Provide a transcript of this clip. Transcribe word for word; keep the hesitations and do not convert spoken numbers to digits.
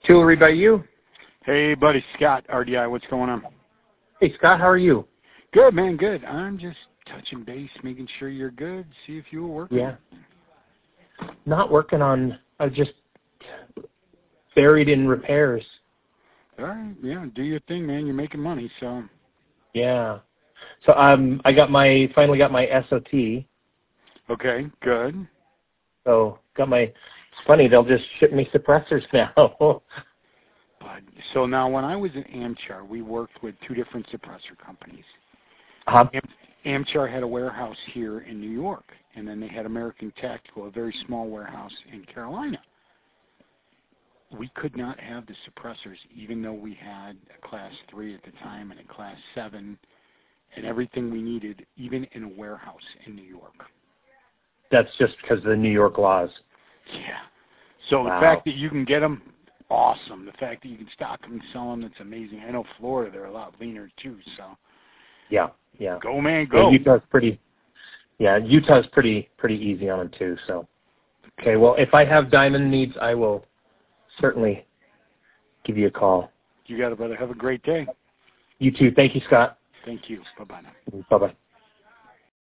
Jewelry by you. Hey, buddy, Scott, R D I, what's going on? Hey, Scott, how are you? Good, man, good. I'm just touching base, making sure you're good, see if you were working. Yeah. Not working on, I'm just buried in repairs. All right, yeah, do your thing, man. You're making money, so. Yeah. So um, I got my, finally got my S O T. Okay, good. So got my, it's funny, they'll just ship me suppressors now. But, so now when I was at Amchar, we worked with two different suppressor companies. Uh-huh. Am- Amchar had a warehouse here in New York, and then they had American Tactical, a very small warehouse in Carolina. We could not have the suppressors, even though we had a class three at the time and a class seven and everything we needed, even in a warehouse in New York. That's just because of the New York laws. Yeah. So Wow. The fact that you can get them, awesome. The fact that you can stock them and sell them, it's amazing. I know Florida, they're a lot leaner too, so. Yeah, yeah. Go, man, go. Yeah, Utah's pretty, yeah, Utah's pretty, pretty easy on them too, so. Okay, well, if I have diamond needs, I will certainly give you a call. You got it, brother. Have a great day. You too. Thank you, Scott. Thank you. Bye-bye now. Bye-bye.